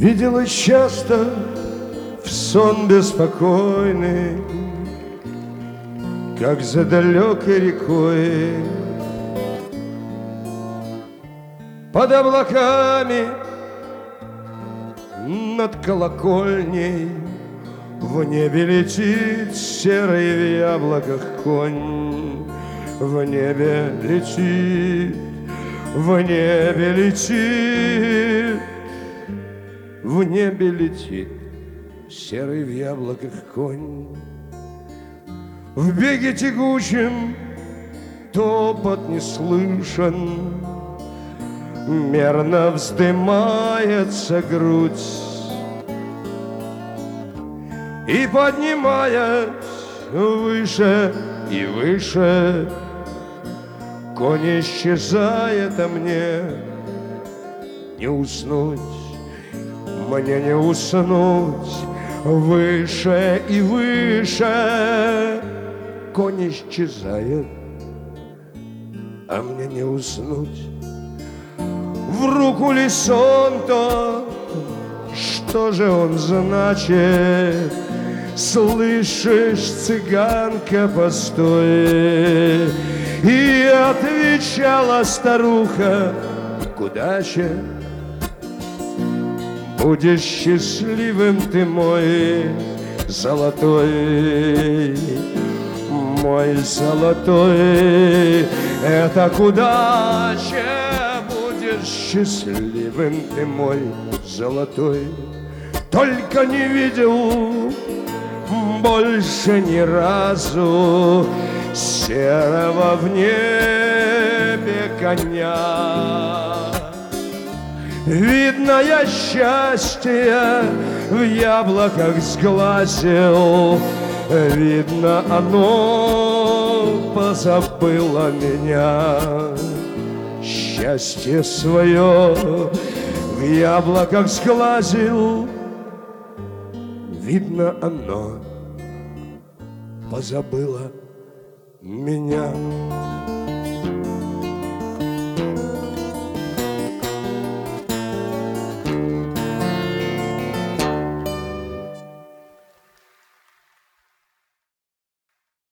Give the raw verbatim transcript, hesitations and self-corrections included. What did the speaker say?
Видела часто в сон беспокойный, как за далекой рекой под облаками над колокольней в небе летит серый в яблоках конь. В небе летит, в небе летит, в небе летит серый в яблоках конь. В беге тягучем топот не слышен, мерно вздымается грудь, и, поднимаясь выше и выше, конь исчезает, а мне не уснуть, мне не уснуть. Выше и выше конь исчезает, а мне не уснуть. В руку ли сон тот, что же он значит? Слышишь, цыганка, постой. И отвечала старуха: куда же? Будешь счастливым ты, мой золотой, мой золотой. Это куда же? Будешь счастливым ты, мой золотой. Только не видел больше ни разу серого в небе коня. Видно, я счастье в яблоках сглазил, видно, оно позабыло меня. Счастье свое в яблоках сглазил, видно, оно позабыло меня.